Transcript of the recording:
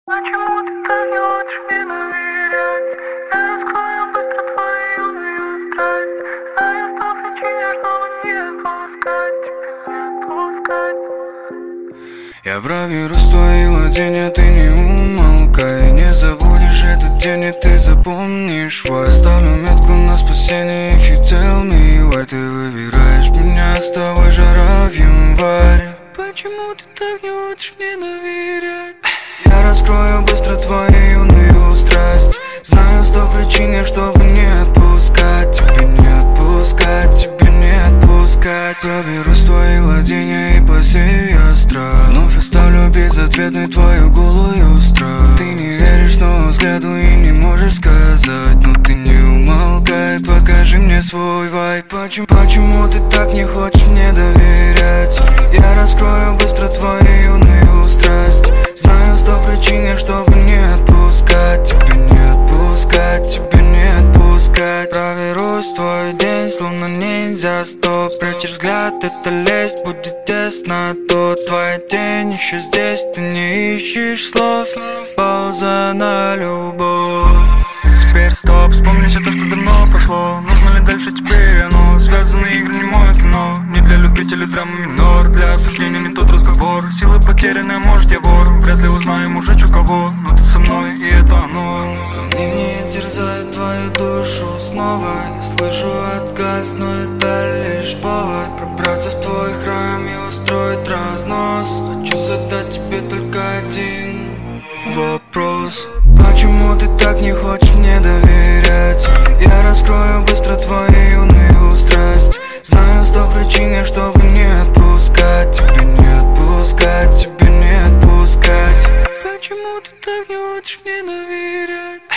Почему ты так не хочешь мне доверять? Я раскрою быстро твою юную страсть. Знаю сто причин, чтобы не отпускать тебя, не отпускать. Я проберусь в твои владения, ты не умолкай. Не забудешь этот день, и ты запомнишь. Оставлю метку на спасение, if you tell me why. Ты выбираешь меня, с тобой жара в январе. Почему ты так не хочешь мне доверять? Я раскрою быстро твою юную страсть. Знаю сто причин, чтобы не отпускать тебя, не отпускать тебя, не отпускать. Проберусь в твои владения и посею я страх. Вновь оставлю безответной твою голую страх. Ты не веришь новому взгляду и не можешь сказать, но ты не умолкай, покажи мне свой вайб. Почему ты так не хочешь мне доверять? Я раскрою быстро твою юную страсть. Знаю сто причин, чтобы не отпускать тебя, не отпускать тебя, не отпускать. Проберусь в твой день, словно ниндзя, стоп. Прячешь взгляд, это лезть будет тесно. То твоя тень еще здесь, ты не ищешь слов. Пауза на любовь. Теперь стоп, вспомни все то, что давно прошло. Нужно ли дальше теперь оно? Связанные игры, не мое кино. Не для любителей драмы минор. Для обсуждения не тот разговор. Силы потеряны, а может я вор. Вряд ли узнаем уже у кого. Но ты со мной, и это оно. Сомнения терзают твою душу снова. Я слышу отказ, но это лишь повод пробраться в твой храм и устроить разнос. Хочу задать тебе только один вопрос. Почему ты так не хочешь мне доверять? Я раскрою быстро твою юную страсть. Знаю сто причин, чтобы не отпускать тебя, не отпускать тебя, не отпускать. Почему ты так не хочешь мне доверять?